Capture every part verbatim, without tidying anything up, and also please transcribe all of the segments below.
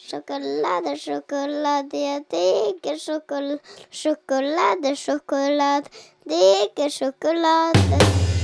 Sjokolade, sjokolade, jeg digger sjokolade. Sjokolade, sjokolade, digger sjokolade.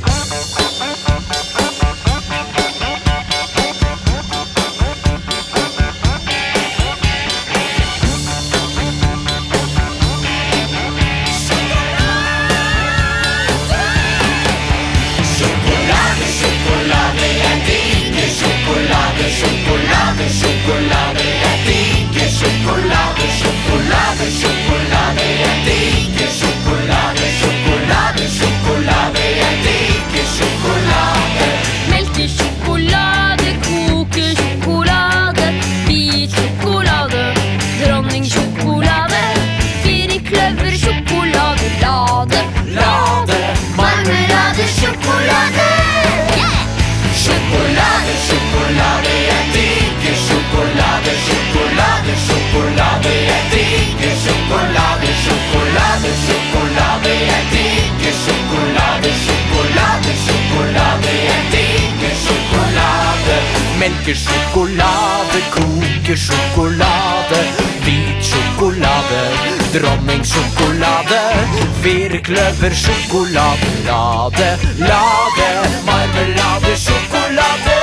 Sjokolade, sjokolade, jeg digger sjokolade. Sjokolade, sjokolade, jeg digger sjokolade. Sjokolade, sjokolade, jeg digger sjokolade. Melkesjokolade, kokesjokolade, hvit sjokolade, dronningsjokolade, firkløversjokolade, lade, Lade, marmelade, sjokolade. sjokolade, sjokolade, jeg digger sjokolade. Sjokolade, sjokolade, jeg digger sjokolade. Sjokolade, sjokolade, jeg digger sjokolade. Sjokolade, sjokolade, jeg digger sjokolade. Melkesjokolade, kokesjokolade, hvit sjokolade, dronningsjokolade, firkløversjokolade, lade, lade, marmelade, sjokolade.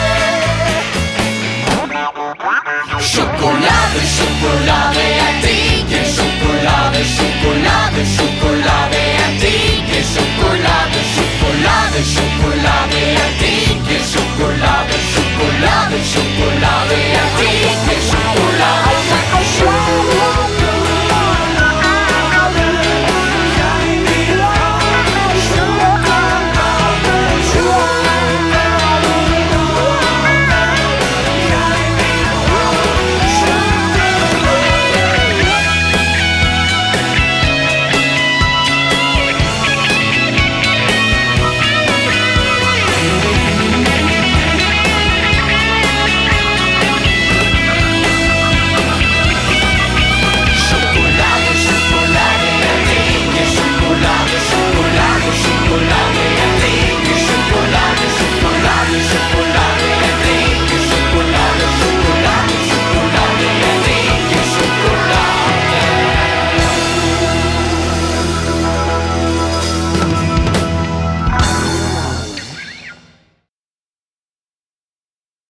Sjokolade, sjokolade, jeg digger sjokolade. Sjokolade, sjokolade, jeg digger sjokolade. Sjokolade, sjokolade, jeg digger sjokolade. Sjokolade, sjokolade, jeg digger